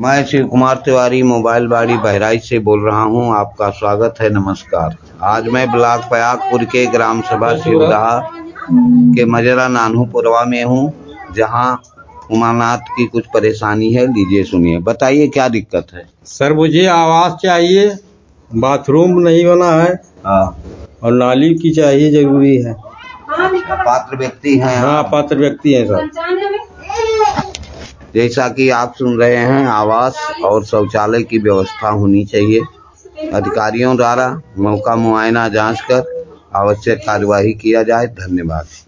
मैं शिव कुमार तिवारी मोबाइल बाड़ी बहराइच से बोल रहा हूं। आपका स्वागत है, नमस्कार। आज मैं ब्लॉक पयागपुर के ग्राम सभा शिवदहा के मजरा नानूपुरवा में हूं, जहां उमानाथ की कुछ परेशानी है। लीजिए सुनिए। बताइए क्या दिक्कत है? सर मुझे आवास चाहिए, बाथरूम नहीं बना है और नाली की चाहिए, जरूरी है। पात्र व्यक्ति हैं? हाँ, पात्र व्यक्ति हैं सर। जैसा कि आप सुन रहे हैं, आवास और शौचालय की व्यवस्था होनी चाहिए। अधिकारियों द्वारा मौका मुआयना जांच कर आवश्यक कार्यवाही किया जाए। धन्यवाद।